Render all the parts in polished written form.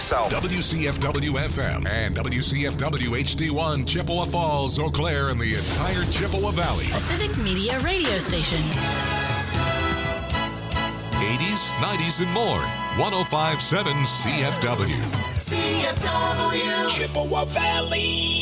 myself. WCFW-FM and WCFW-HD1, Chippewa Falls, Eau Claire, and the entire Chippewa Valley. A civic media radio station. 80s, 90s, and more. 105.7 CFW. CFW. Chippewa Valley.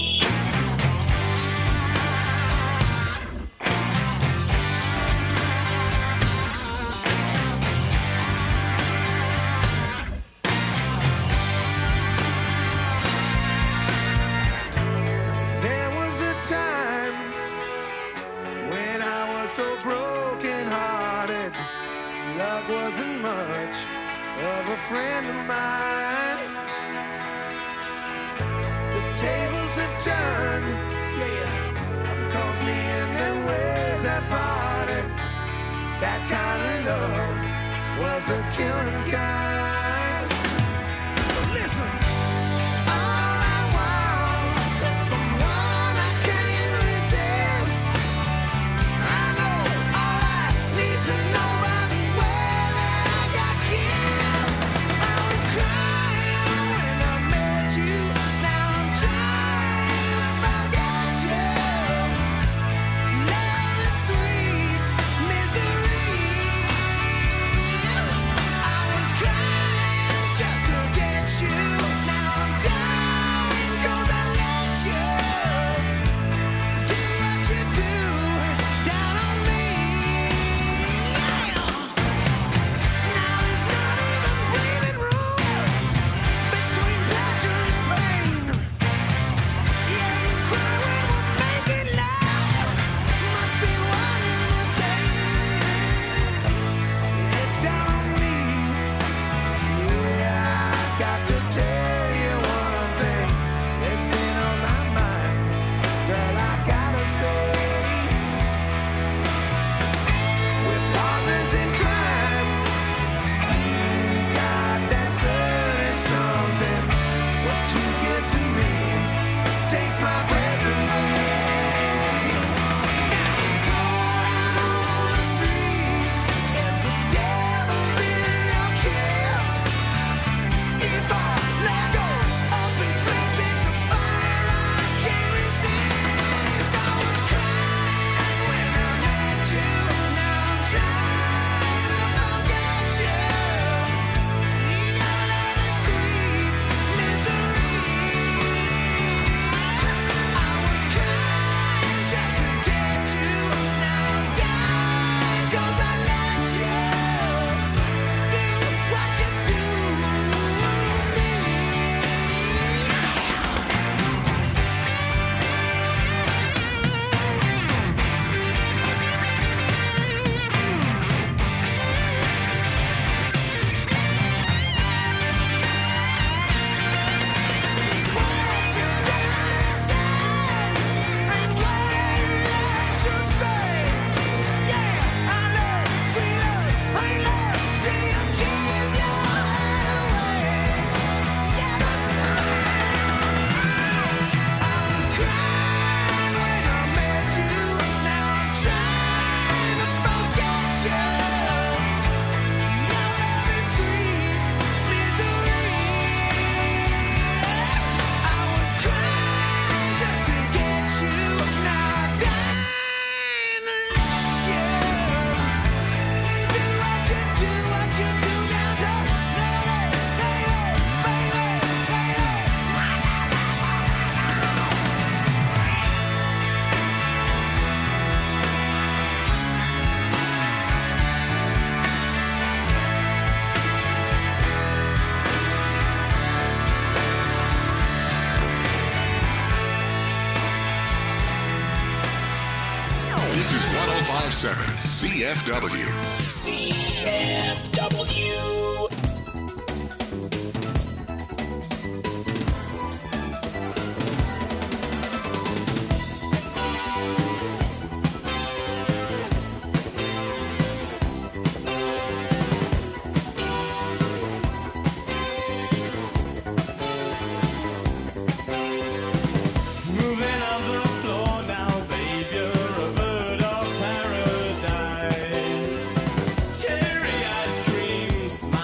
So broken-hearted, love wasn't much of a friend of mine. The tables have turned, one calls me and then where's that party? That kind of love was the killing kind. So listen, all I want is someone I can't resist. To know by the way that I got kissed. I was crying when I met you. Now I'm trying to forget you. Love is sweet misery. I was crying just to get you. Now I'm dying 'cause I let you do what you do down on me. This is 105.7 CFW. CFW. Cherry ice cream, smile.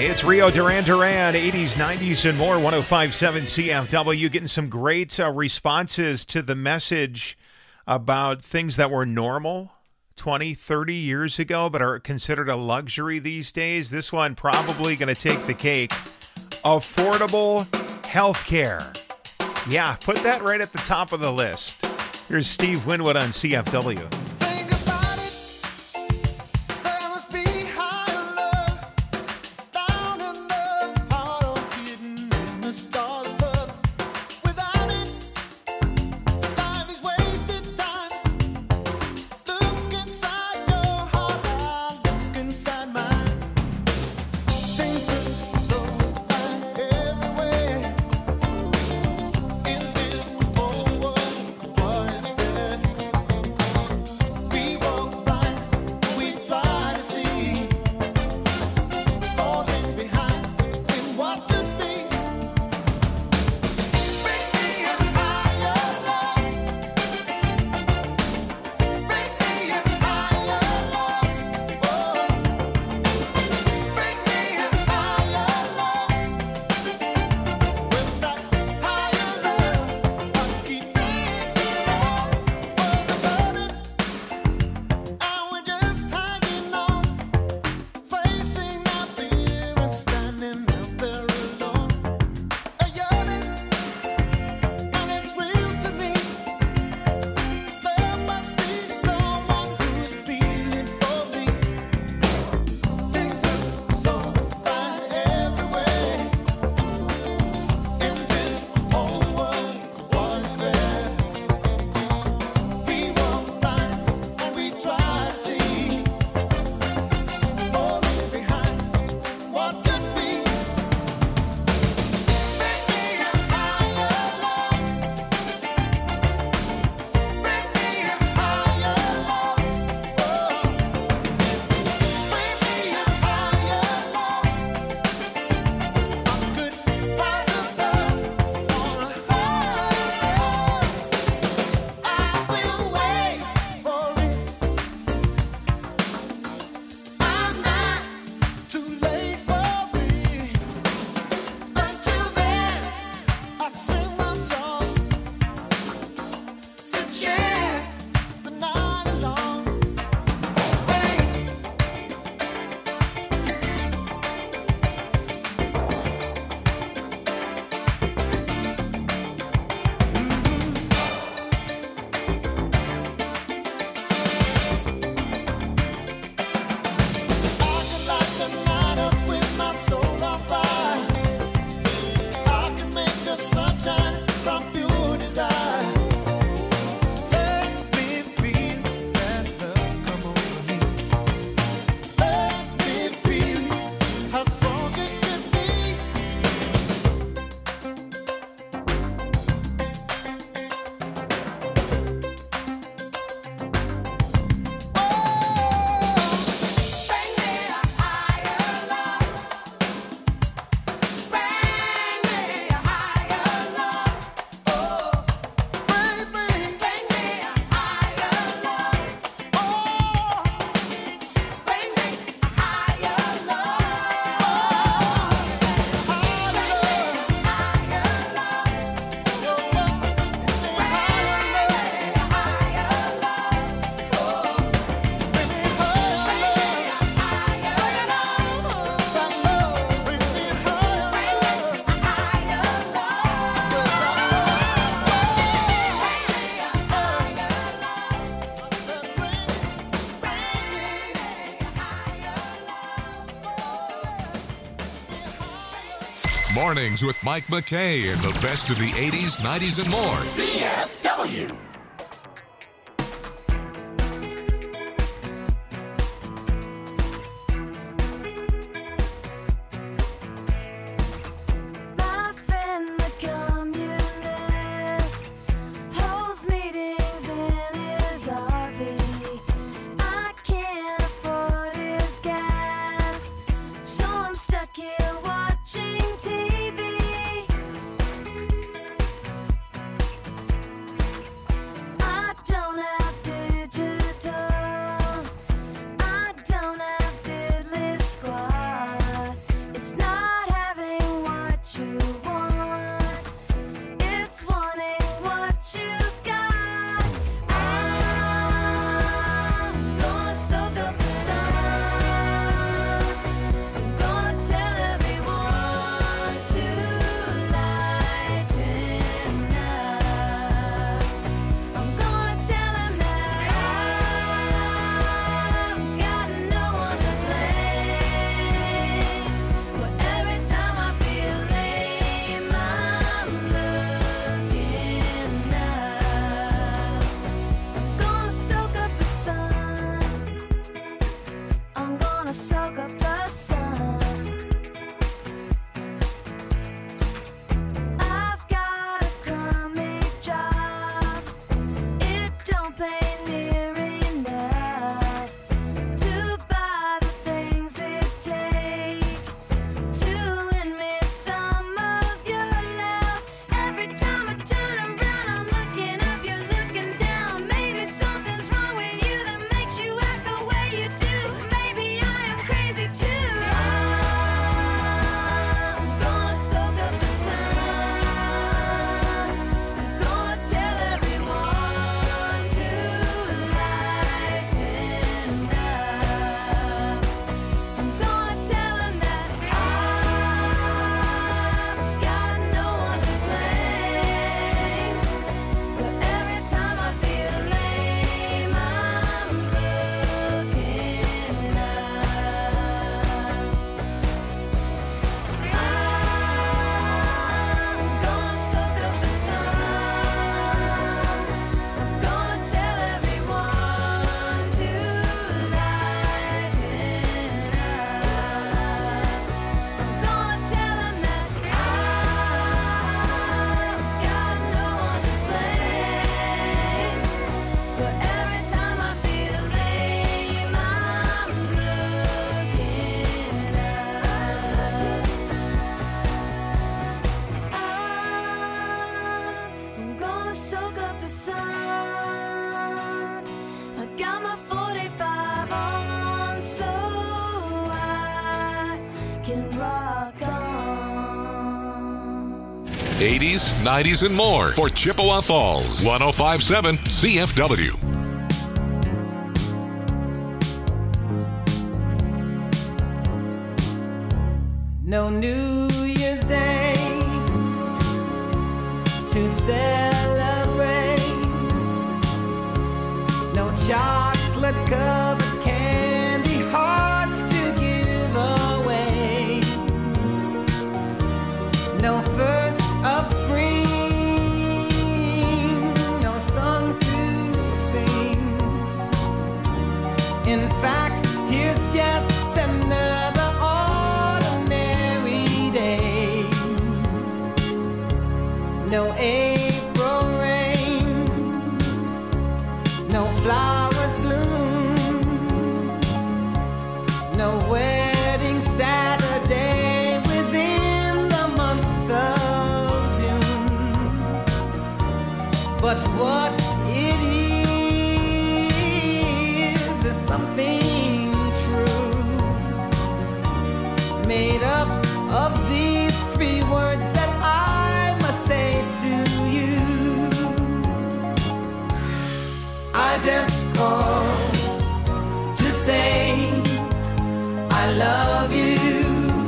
It's Rio Duran Duran, 80s, 90s, and more, 105.7 CFW, getting some great responses to the message about things that were normal 20, 30 years ago, but are considered a luxury these days. This one probably going to take the cake. Affordable health care. Yeah, put that right at the top of the list. Here's Steve Winwood on CFW. Mornings with Mike McKay and the best of the 80s, 90s, and more. CFW. 80s, 90s, and more for Chippewa Falls. 105.7 CFW. No New Year's Day to celebrate. No chocolate covered candy hearts to give away. No first of spring, no song to sing. In fact, here's just another no April rain, no flowers bloom, no wedding Saturday within the month of June. But what it is something true, made up of these three words that I must say to you. I just called to say I love you.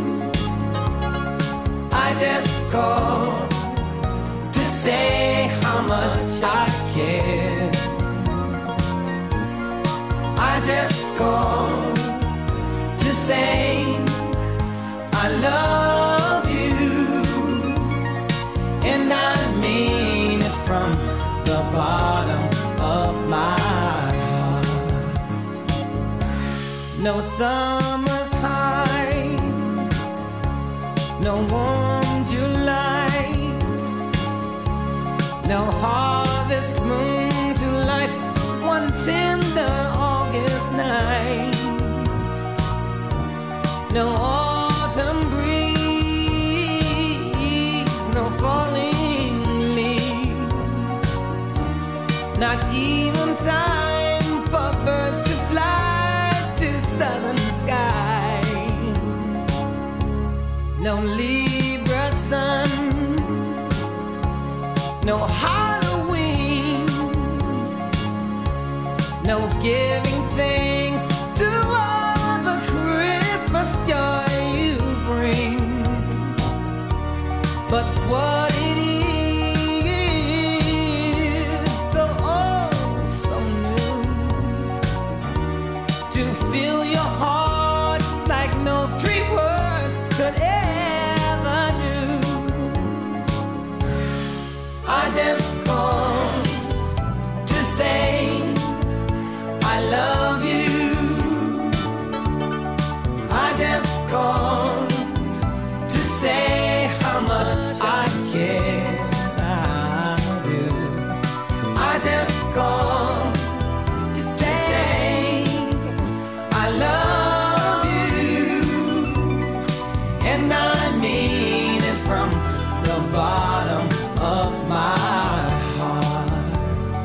I just called to say how much I care. I just called to say I love you. And I mean it from the bottom of my heart. No summer's high, no warm July, no harvest moon to light one tender August night, no autumn breeze, no falling leaves, not even time for birds to fly to southern skies, no Libra sun, no Halloween, no giving thanks to all the Christmas joy you bring. But what it is, though oh so new, to fill your heart like no three words could ever do. I just called to say I love you. I just called to say how much I care. I do. I just called to say I love you, and I mean it from the bottom of my heart.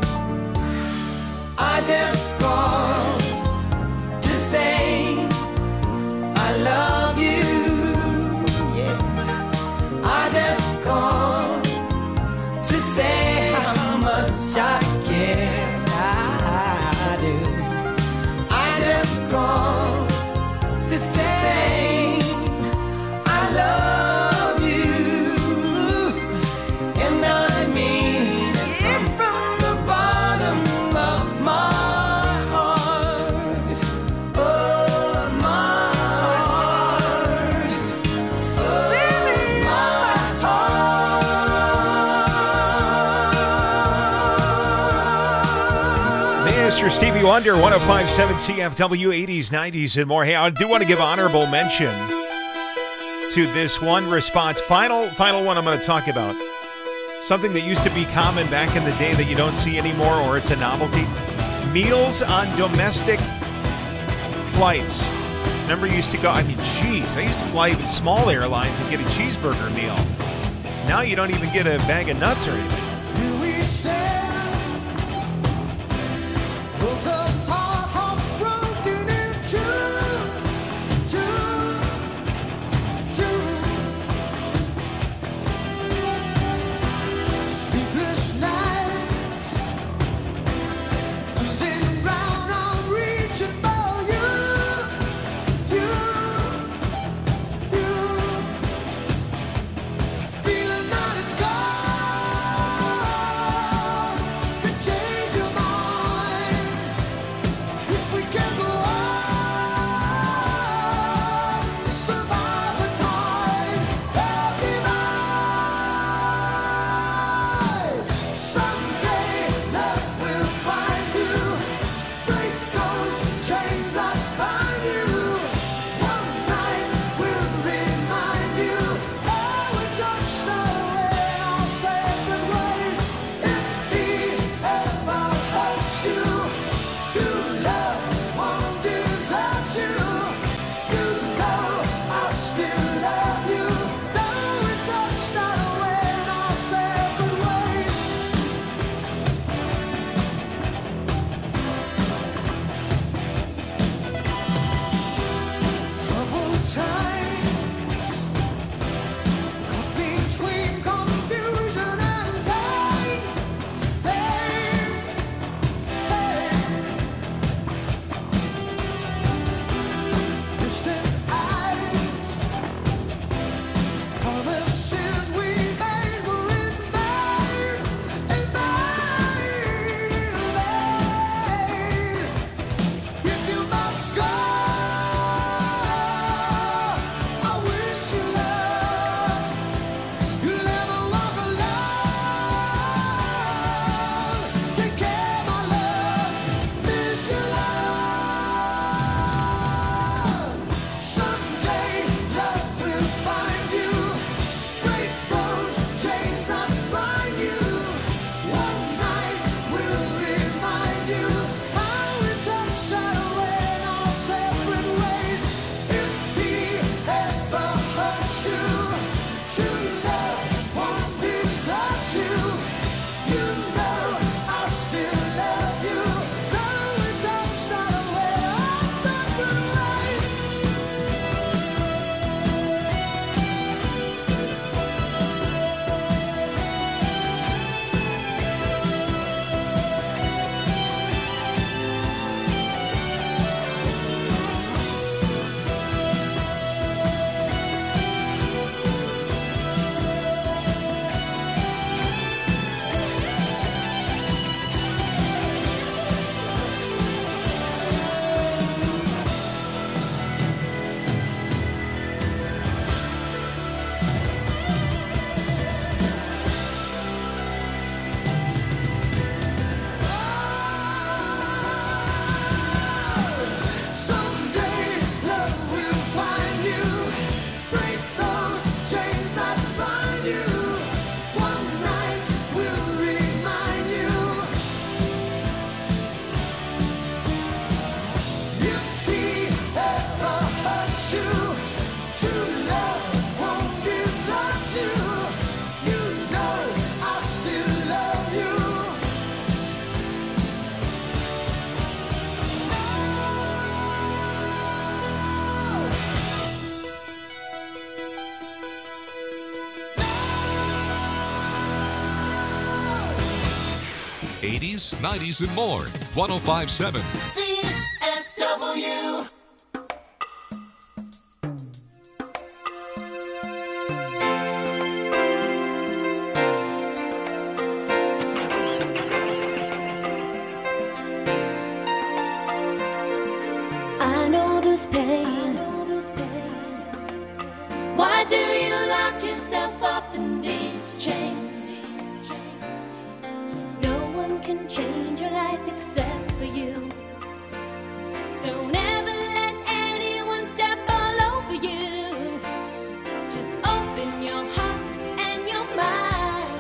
I just called to say I love you. Yeah. I just called to say how much I care. I do. I just called to say I love you, and I mean it from the bottom of my heart. Oh, my heart. Oh, my heart. Mr. Stevie Wonder, 105.7 CFW, 80s, 90s, and more. Hey, I do want to give honorable mention to this one response. Final one I'm going to talk about. Something that used to be common back in the day that you don't see anymore, or it's a novelty. Meals on domestic flights. Remember you used to go, I used to fly even small airlines and get a cheeseburger meal. Now you don't even get a bag of nuts or anything. Here we stand, worlds apart, hearts broken in two. '80s, '90s, and more. 105.7 CFW. I know this pain. Why do you lock yourself up in these chains? No one can change your life except for you. Don't ever let anyone step all over you. Just open your heart and your mind.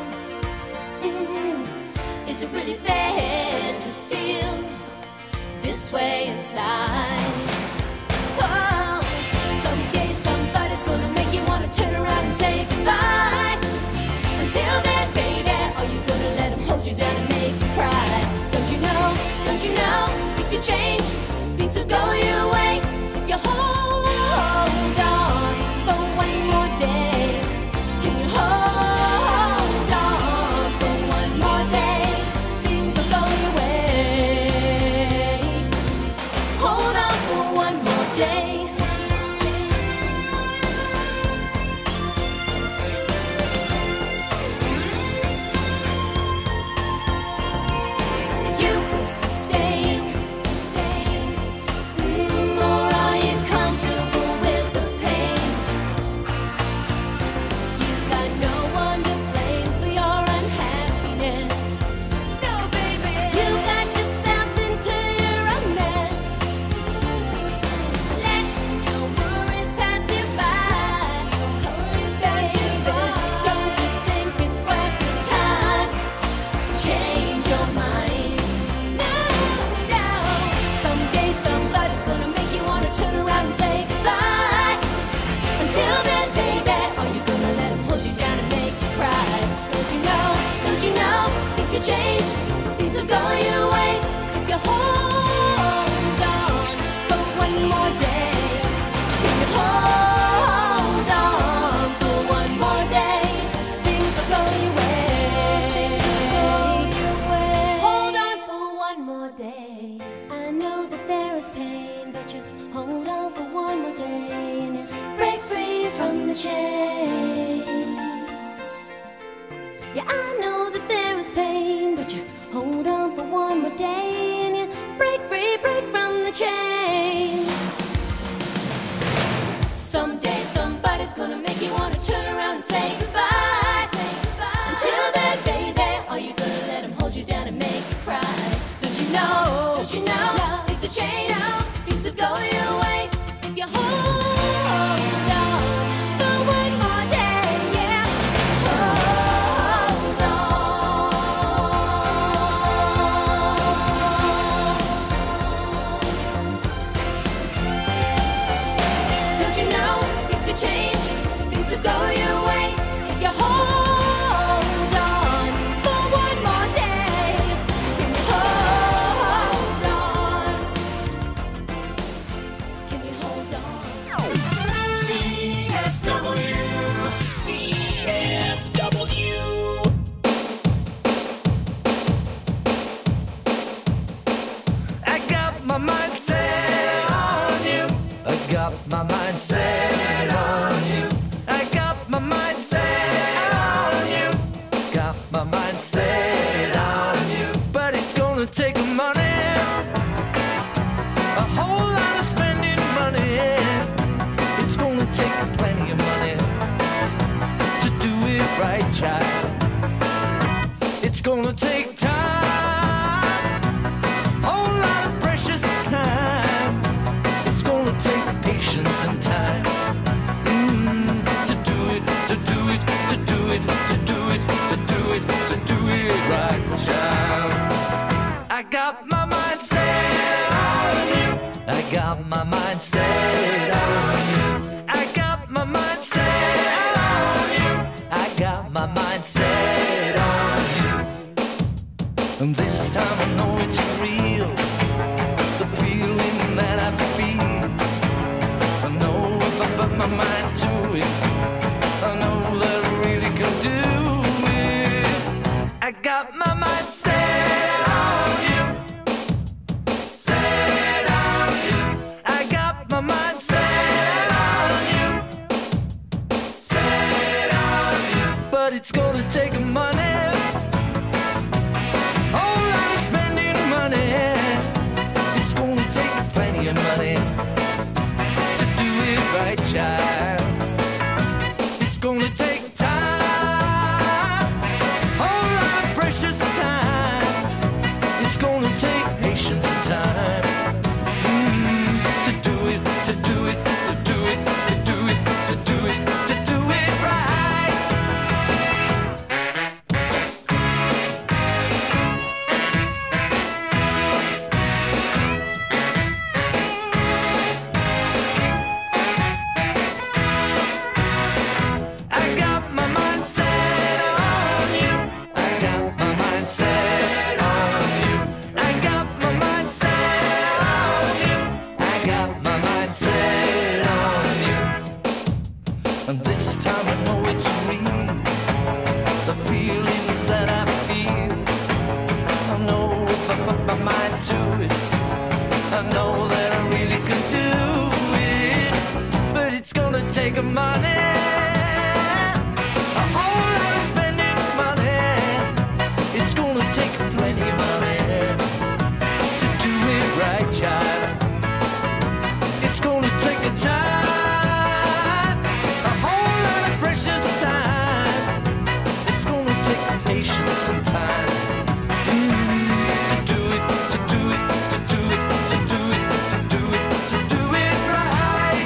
Is it really fair to feel this way inside? Oh, someday somebody's gonna make you wanna turn around and say goodbye. Until then, baby, are you gonna let them hold you down and make you cry? Don't you know, things will change, things will go your way if you hold on for one more day. Can you hold on for one more day? Things will go your way. Hold on for one more day. Don't you know things will change, things will go your way if you hold on for one more day. Yeah, hold on. Don't you know things will change, things will go your way if you hold on for one more day. Can you hold on? Can you hold on? CFW. I got my mind set on you. I got my mind set on you. I got my mind set on you. Got my mind set on you. But it's gonna take money, a whole lot of spending money. It's gonna take plenty of money to do it right, child. It's gonna take time, whole lot of precious time. It's gonna take patience and time to do it, to do it, to do it, to do it, to do it, to do it right, child. I got my mind set on you. I got my mind set on you. I got my mind set on you. I got my mind set on you. And this time I know it's real, the feeling that I feel. I know if I put my mind to it, I know that I really can do it. I got my mind set on you, set on you. I got my mind set on you, set on you. But it's gonna take money, whole lot of spending money. It's gonna take plenty of money to do it right, child. It's gonna take time, whole lot of precious time. It's gonna take patience and time to do it, to do it, to do it, to do it, to do it, to do it right. I got my mind set on you. I got my mind set on you. I got my mind set on you. I got my mind set on you. And this time I know it's real, the feelings that I feel. I know if I put my mind to it, I know that I really can do it. But it's gonna take money, a whole lot of spending money. It's gonna take plenty of money to do it right, child. It's gonna take a time, a whole lot of precious time. It's gonna take patience and time to do it, to do it, to do it, to do it, to do it, to do it right.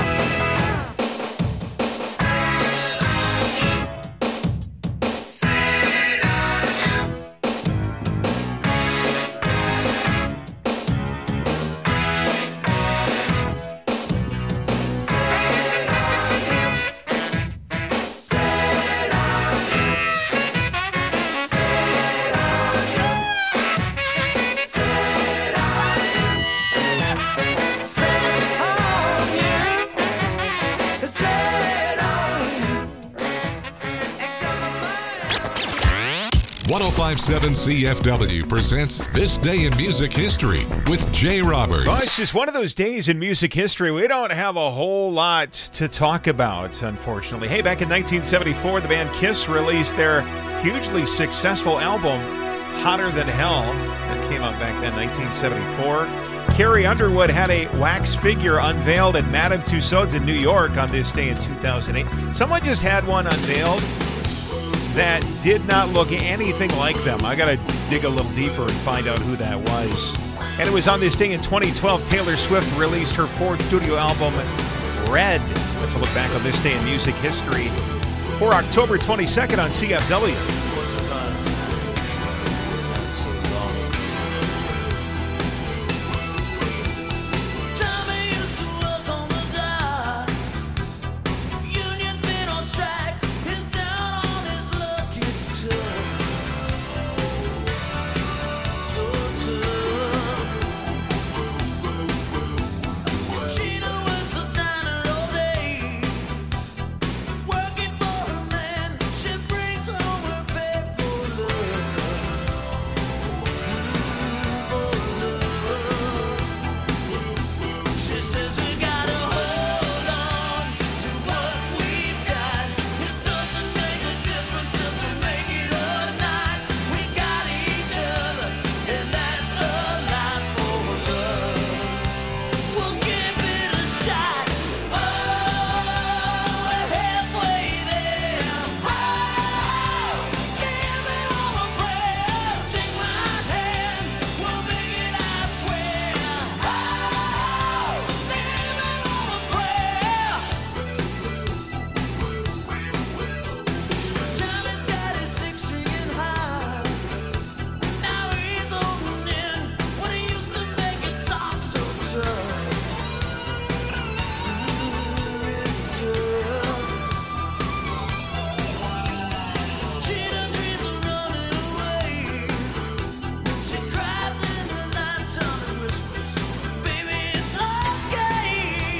1057 CFW presents This Day in Music History with Jay Roberts. Well, it's just one of those days in music history. We don't have a whole lot to talk about, unfortunately. Hey, back in 1974, the band Kiss released their hugely successful album, Hotter Than Hell. That came out back then, 1974. Carrie Underwood had a wax figure unveiled at Madame Tussauds in New York on this day in 2008. Someone just had one unveiled that did not look anything like them. I got to dig a little deeper and find out who that was. And it was on this day in 2012, Taylor Swift released her fourth studio album, Red. Let's look back on this day in music history for October 22nd on CFW. What's about time? Not so long ago. Tommy used to work on the docks. Union's been on strike. He's down on his luck. It's tough. So tough. Gina works the diner all day. Working for her man. She brings home her bed for love. For love. She says we gotta hold on to what we've got. It doesn't make a difference if we make it or not. We got each other, and that's a lot for love. We'll give it a shot. Oh, we're halfway there. Oh, give me all a prayer. Take my hand, we'll make it, I swear. Oh, give me all a prayer. Tommy's got his six-string high. Now he's holding in what he used to make it talk so tough. It's tough. Gina dreams of running away. She cries in the night time and whispers, "Baby, it's okay."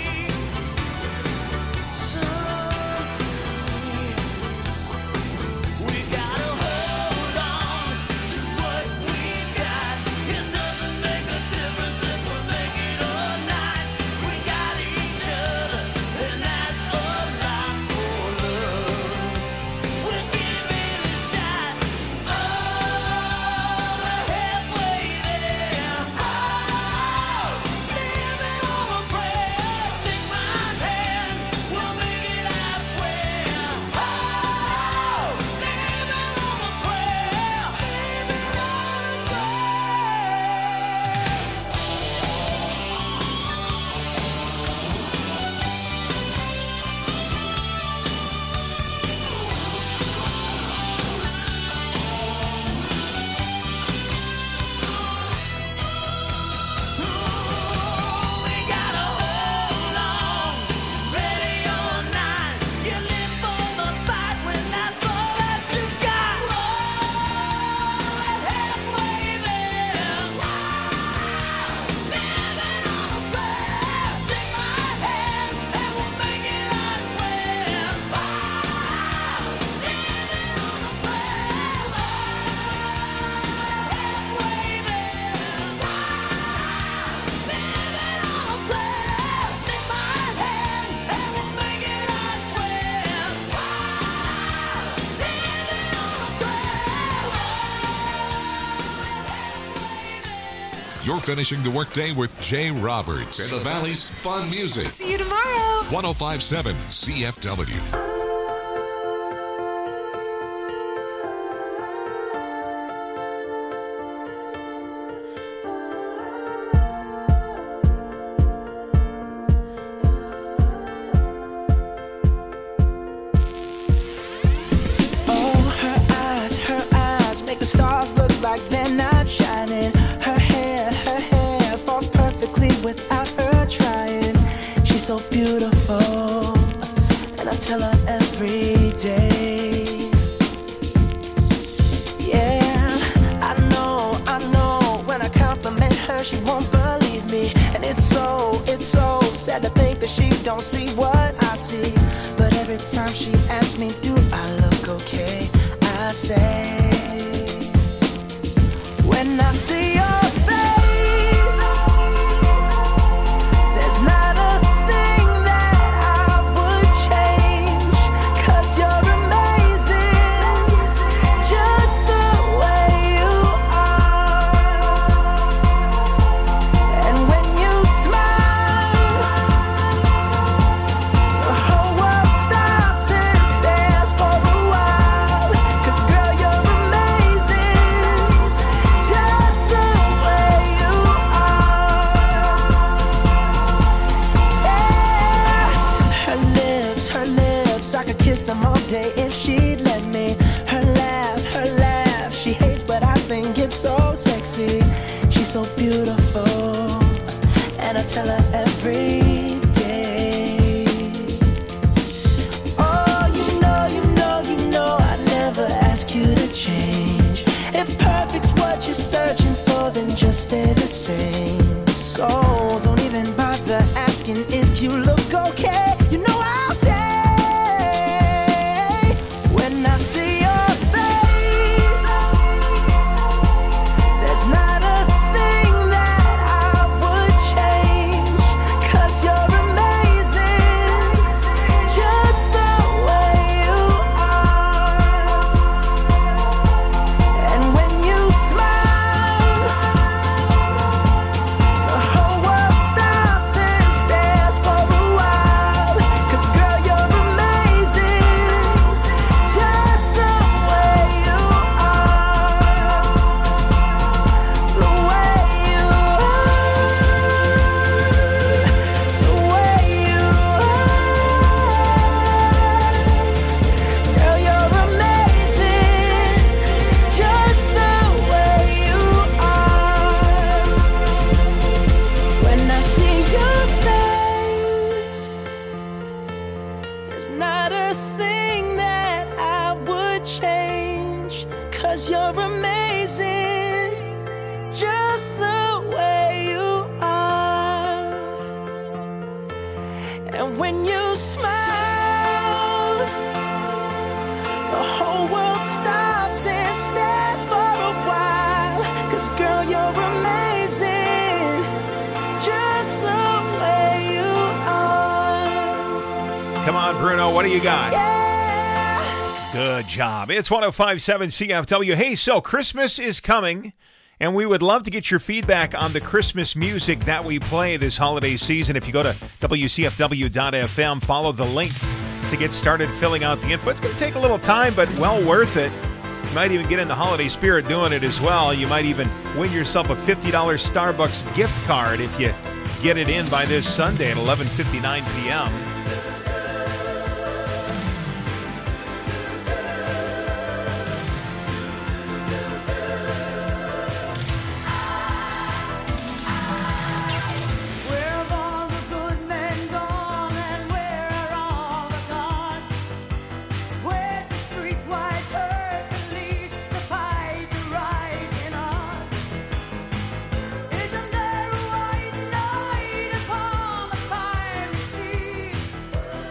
Someday we gotta hold on to what we've got. It doesn't make a difference if we make it or not. We got each other, and that's a lot for love. We'll give it a shot. Oh, we're halfway there. Oh, leave it on a prayer. Take my hand, we'll make it, I swear. Oh, leave it on a prayer. Leave it on a we gotta hold on, ready or not. You live for the fight when that's all that you got. We're halfway there. Living on a prayer. Take my hand and we'll make it, I swear. Living on a prayer. Halfway there. Living on a prayer. Take my hand and we'll make it, I swear. Living on a prayer. You're finishing the workday with Jay Roberts in the Valley's fun music. See you tomorrow. 1057 CFW. Oh, her eyes make the stars look like they're not shining. Her hair falls perfectly without her trying. She's so beautiful, and I tell her every day. Yeah, I know, when I compliment her, she won't believe me. And it's so sad to think that she don't see what I see. But every time she asks me, do I look okay? I say, when I see your face, there's not a thing that I would change. 'Cause you're amazing, just the way you are. And when you smile, tell her every day. Oh, you know I never ask you to change. If perfect's what you're searching for, then just stay the same. So don't even bother asking if you look okay. You know I'll say when I see your face, there's not a thing that I would change, 'cause you're amazing, just the way you are. And when you smile, the whole world stops and stares for a while. 'Cause girl, you're amazing, just the way you are. The way you are. The way you are. Girl, you're amazing, just the way you are. When I see your face, there's not a thing that I would change, 'cause you're amazing, just the way you are. And when you smile, the whole world stops and stares for a while. 'Cause girl, you're amazing, just the way you are. Come on, Bruno, what do you got? Yeah. Good job. It's 105.7 CFW. Hey, so Christmas is coming, and we would love to get your feedback on the Christmas music that we play this holiday season. If you go to WCFW.FM, follow the link to get started filling out the info. It's going to take a little time, but well worth it. You might even get in the holiday spirit doing it as well. You might even win yourself a $50 Starbucks gift card if you get it in by this Sunday at 11:59 p.m. Where have all the good men gone, and where are all the gone? Where's the streetwise Hercules to fight the rising odds? Isn't there a white knight upon a fiery steed?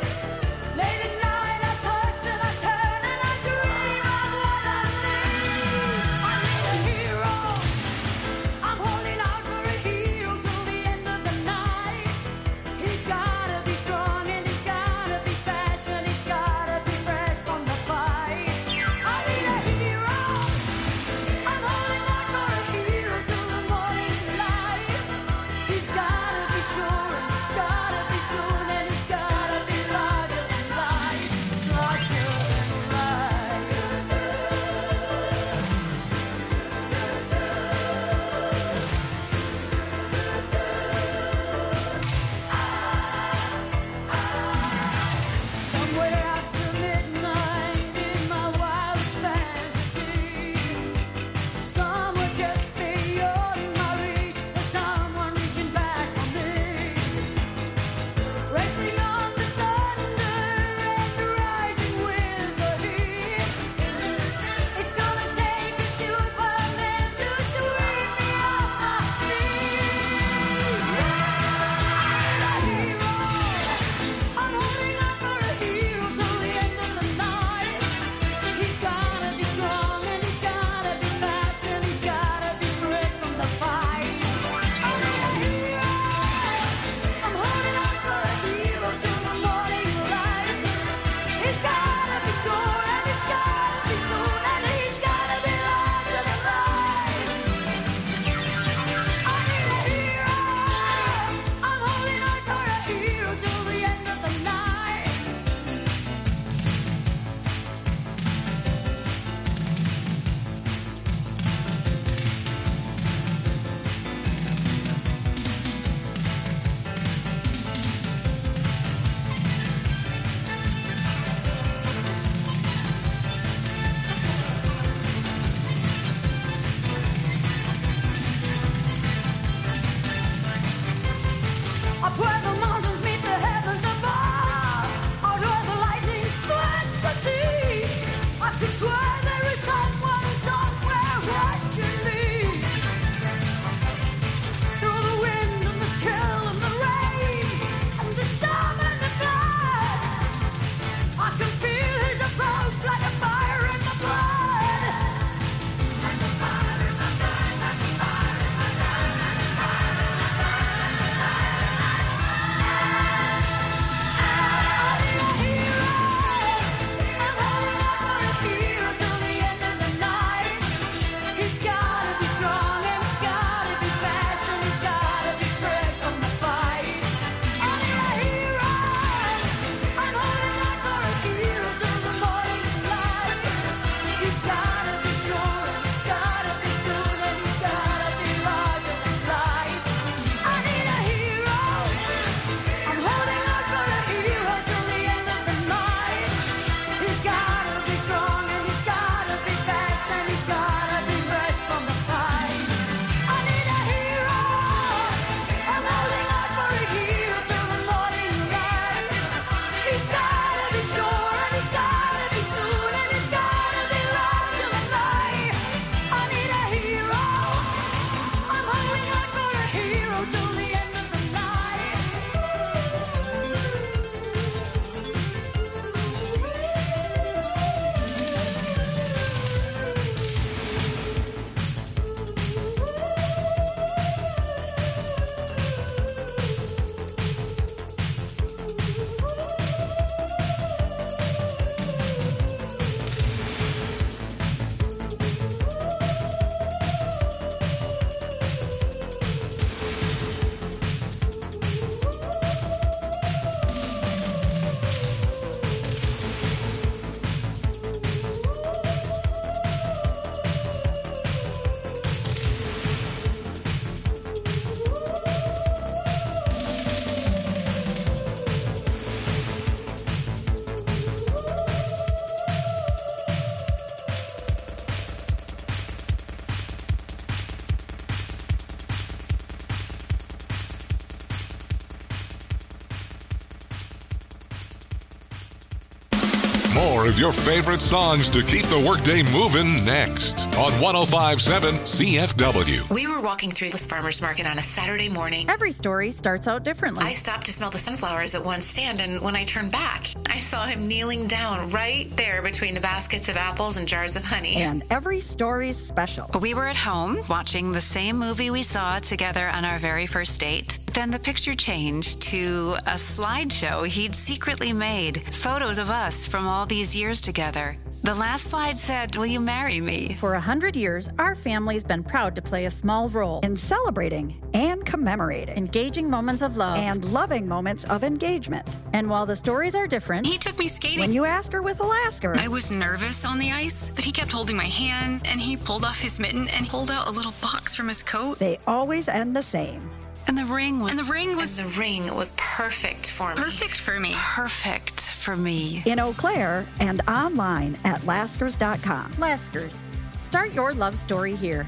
more of your favorite songs to keep the workday moving next on 105.7 CFW. We were walking through this farmer's market on a Saturday morning. Every story starts out differently. I stopped to smell the sunflowers at one stand, and when I turned back, I saw him kneeling down right there between the baskets of apples and jars of honey. And every story's special. We were at home watching the same movie we saw together on our very first date. Then the picture changed to a slideshow he'd secretly made, photos of us from all these years together. The last slide said, "Will you marry me?" For 100 years, our family's been proud to play a small role in celebrating and commemorating engaging moments of love and loving moments of engagement. And while the stories are different, he took me skating. When you ask her with Alaska, I was nervous on the ice, but he kept holding my hands, and he pulled off his mitten and pulled out a little box from his coat. They always end the same. And the ring was perfect for me. Perfect for me. Perfect for me. In Eau Claire and online at Laskers.com. Laskers. Start your love story here.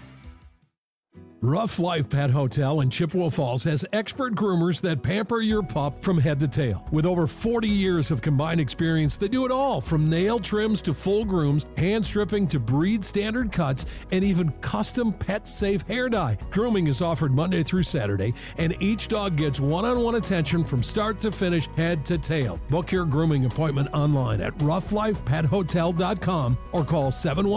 Rough Life Pet Hotel in Chippewa Falls has expert groomers that pamper your pup from head to tail. With over 40 years of combined experience, they do it all from nail trims to full grooms, hand stripping to breed standard cuts, and even custom pet-safe hair dye. Grooming is offered Monday through Saturday, and each dog gets one-on-one attention from start to finish, head to tail. Book your grooming appointment online at roughLifePetHotel.com or call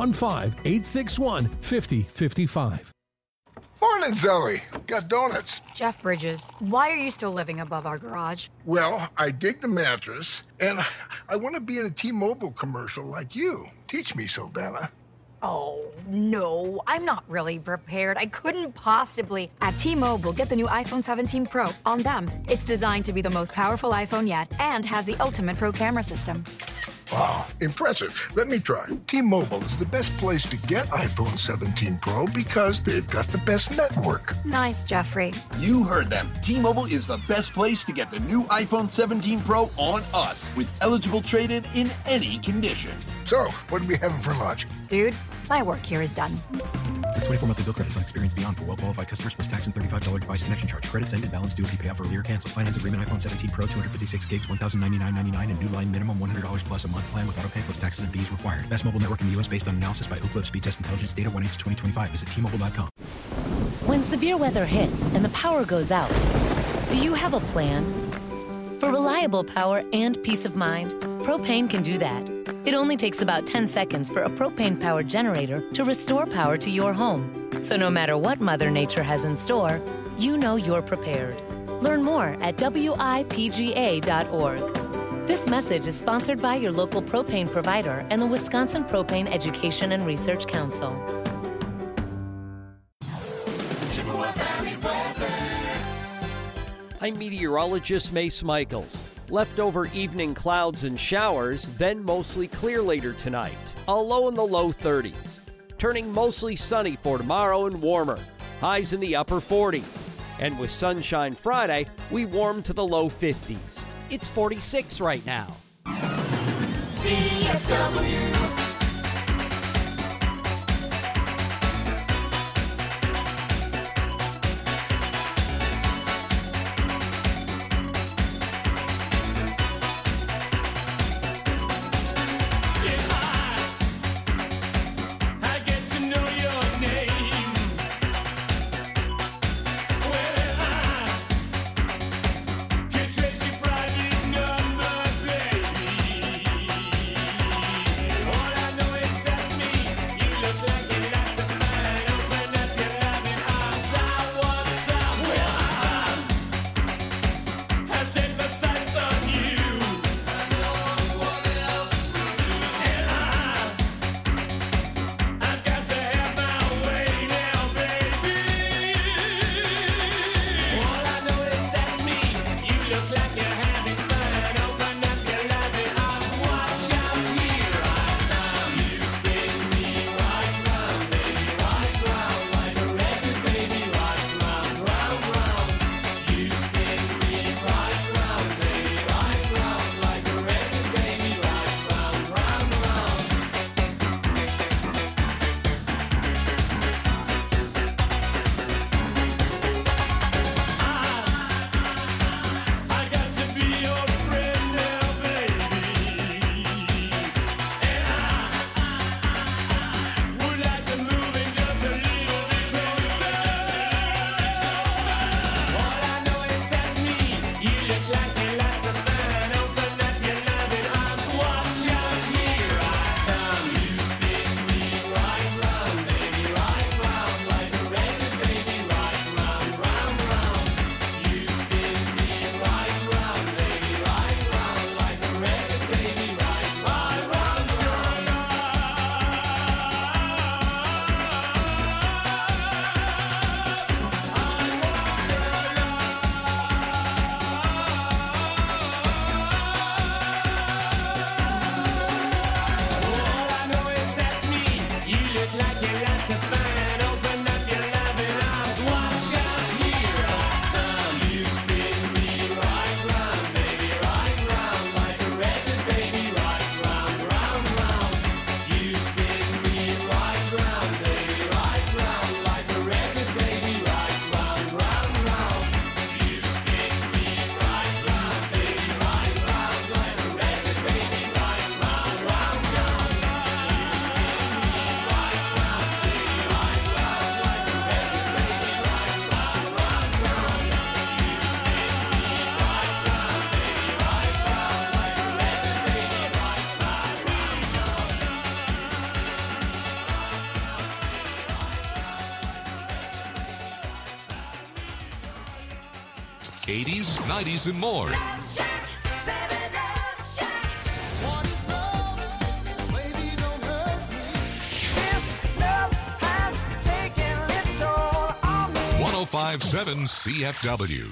715-861-5055. Morning, Zoe. Got donuts. Jeff Bridges, why are you still living above our garage? Well, I dig the mattress, and I want to be in a T-Mobile commercial like you. Teach me, Saldana. Oh, no, I'm not really prepared. I couldn't possibly. At T-Mobile, get the new iPhone 17 Pro. On them, it's designed to be the most powerful iPhone yet and has the ultimate pro camera system. Wow, impressive. Let me try. T-Mobile is the best place to get iPhone 17 Pro because they've got the best network. Nice, Jeffrey. You heard them. T-Mobile is the best place to get the new iPhone 17 Pro on us with eligible trade-in in any condition. So, what are we having for lunch? Dude, my work here is done. The 24 monthly bill credits on Experience Beyond for well-qualified customers plus tax and $35 device connection charge. Credits end and balance due if you pay off early or cancel. Finance agreement iPhone 17 Pro, 256 gigs, $1,099.99 and new line minimum $100 plus a month plan with auto pay plus taxes and fees required. Best mobile network in the U.S. based on analysis by Ookla Speed Test Intelligence data 1H2025. Visit T-Mobile.com. When severe weather hits and the power goes out, do you have a plan? For reliable power and peace of mind, Propane can do that. It only takes about 10 seconds for a propane-powered generator to restore power to your home. So no matter what Mother Nature has in store, you know you're prepared. Learn more at WIPGA.org. This message is sponsored by your local propane provider and the Wisconsin Propane Education and Research Council. I'm meteorologist Mace Michaels. Leftover evening clouds and showers, then mostly clear later tonight. A low in the low 30s. Turning mostly sunny for tomorrow and warmer. Highs in the upper 40s. And with sunshine Friday, we warm to the low 50s. It's 46 right now. CFW. 80s, 90s, and more. Oh 1057 CFW.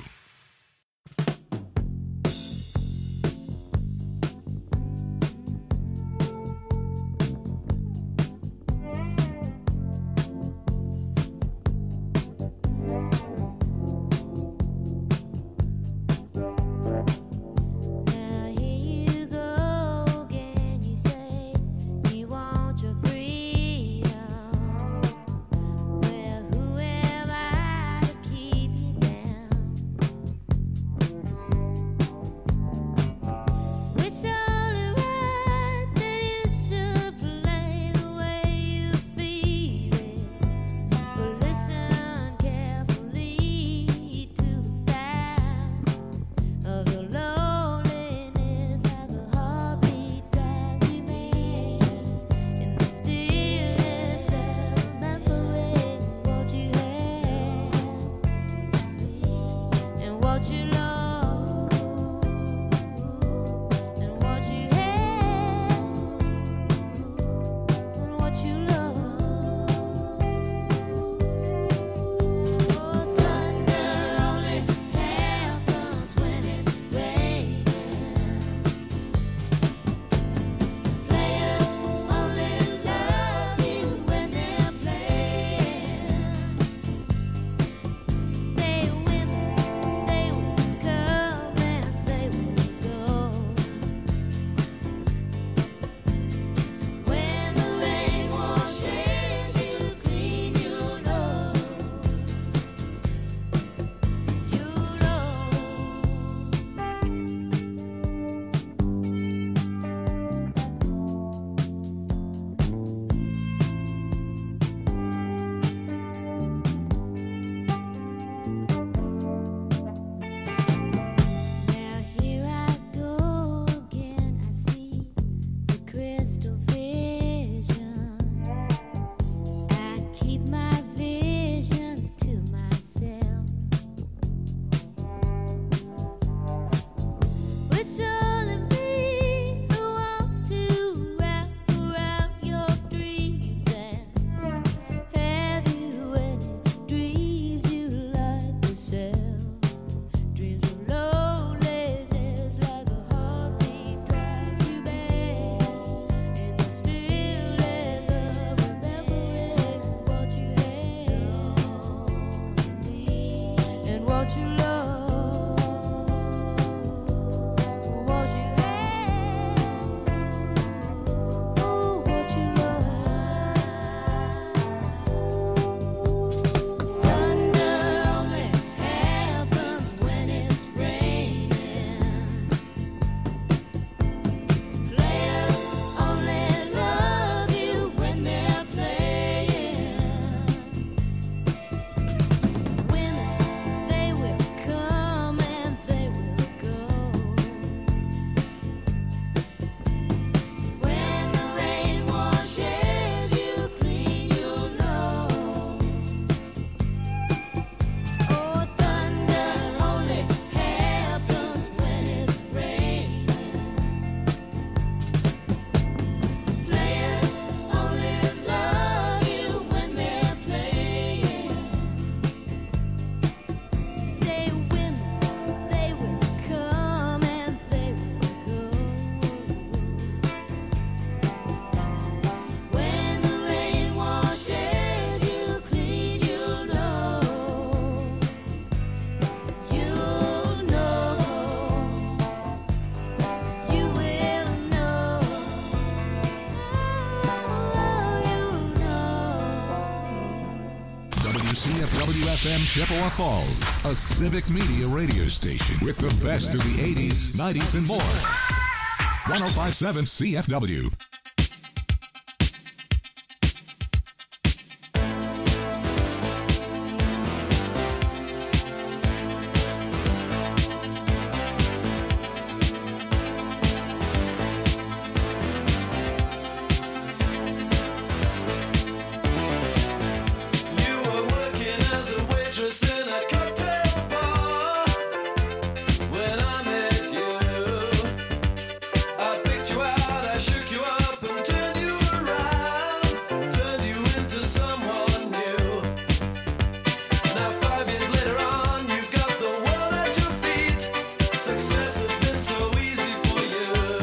WCFW-FM Chippewa Falls, a civic media radio station with the best of the 80s, 90s, and more. 1057 CFW.